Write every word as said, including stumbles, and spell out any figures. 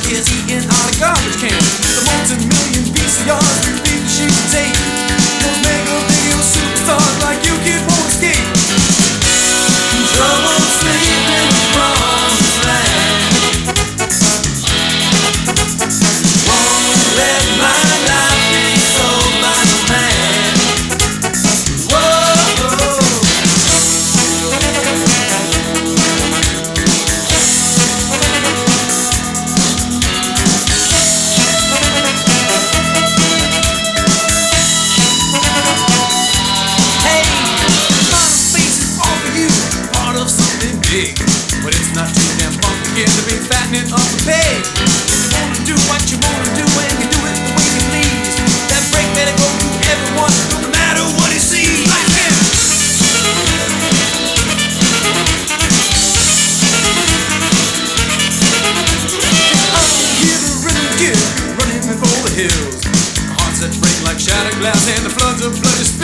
gets eaten out of garbage cans. The multi-million V C Rs repeat the sheet of tape. Those mega video superstars like you kid won't escape. Trouble sleeping from the land. Won't let my life be sold by the man. Whoa. But it's not too damn complicated to be fattening up the pig. You wanna do what you wanna do and you do it the way you please. That break better go to everyone, no matter what he sees. Like him. I hear the rhythm give, running before the hills. Hearts that break like shattered glass and the floods of bloody